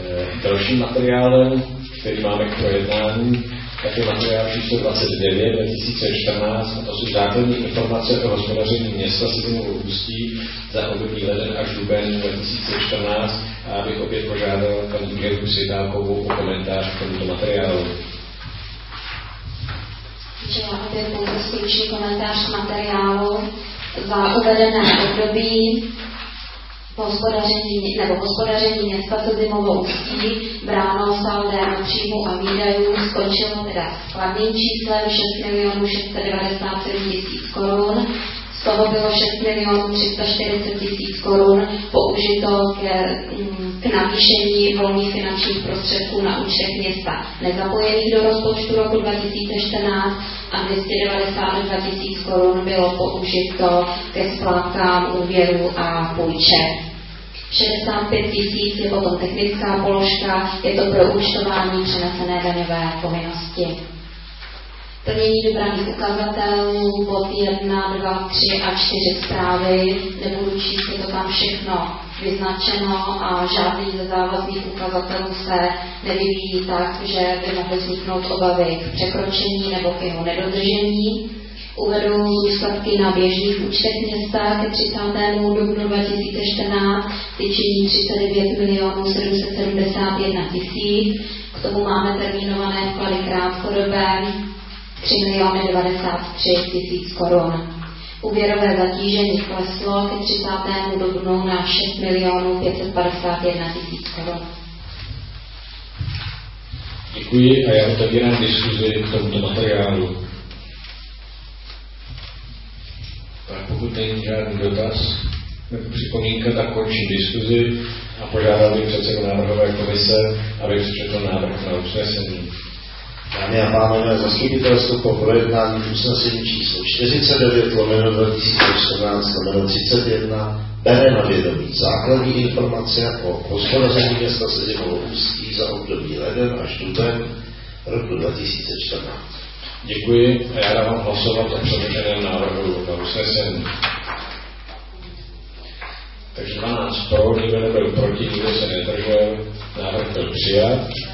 Dalším materiálem, který máme k projednání, tak je materiál číslo 29 2014, a to jsou základní informace o hospodaření města Sezimovo Ústí za období leden až duben 2014, a abych opět požádal paní Irenku Světálkovou o komentář k tomuto materiálu. Já opět pouze stručný komentář k materiálu. Za uvedené období hospodaření města Sezimovo Ústí bráno saldem příjmu a výdajů skončilo teda s kladným číslem 6 697 000 korun. Z toho bylo 6 340 000 korun použito k navýšení volných finančních prostředků na účtech města nezapojených do rozpočtu roku 2014 a 292 000 korun bylo použito ke splátkám úvěru a půjček. 65 000 je potom technická položka, je to pro účtování přenesené daňové povinnosti. Plnění dobraných ukazatelů, bod 1, 2, 3 a 4 zprávy, nebudu číst, je to tam všechno vyznačeno a žádný ze závazných ukazatelů se nevyvíjí tak, že by mohly vzniknout obavy k překročení nebo k jeho nedodržení. Uvedu zůstatky na běžných účtech města ke 30. dubnu 2014, ty činí 39 771 000. K tomu máme termínované vklady krátkodobé 3 093 000 korun. Úvěrové zatížení kleslo ke 30. dubnu na 6 551 000 korun. Děkuji a já otevírám diskuzi k tomuto materiálu. Tak pokud není žádný dotaz nebo připomínka, tak končím diskuzi a požádal bych předsedu návrhové komise, aby přečetl návrh na usnesení. Dámy a pánové, zastupitelstvo po projednání usnesení číslo 49/2014/31 bere na vědomí základní informace o hospodaření města Sezimovo Ústí za období leden až duben roku 2014. Děkuji a já dávám hlasovat o předloženém návrhu na usnesení. Takže 12 pro, nikdo nebyl proti, nikdo se nedržel, návrh byl přijat.